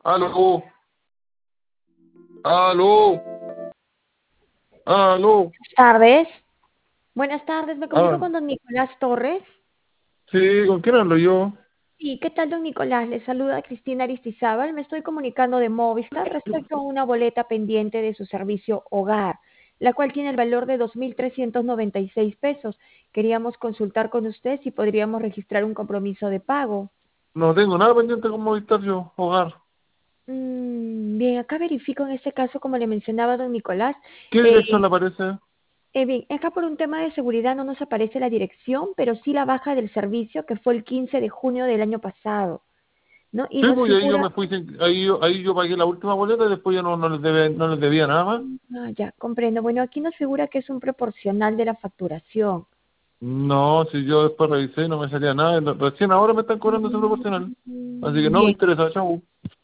Aló, aló, aló. Tardes. Buenas tardes, me comunico Ah, con don Nicolás Torres. sí, ¿con quién hablo yo? Sí, ¿qué tal, don Nicolás? Le saluda Cristina Aristizábal. Me estoy comunicando de Movistar respecto a una boleta pendiente de su servicio hogar, la cual tiene el valor de 2.396 pesos. Queríamos consultar con usted si podríamos registrar un compromiso de pago. No tengo nada pendiente con Movistar yo, hogar. Bien, acá verifico en este caso, como le mencionaba don Nicolás. ¿Qué eh, dirección le aparece? Bien, acá por un tema de seguridad no nos aparece la dirección, pero sí la baja del servicio que fue el 15 de junio del año pasado, ¿no? Y Sí, nos pues y ahí yo figura, me fui, ahí yo pagué la última boleta y después ya no les debía nada más. ya, comprendo. Bueno, aquí nos figura que es un proporcional de la facturación. No, si yo después revisé y no me salía nada, recién ahora me están cobrando ese proporcional. Así que no me Bien, interesa, chau.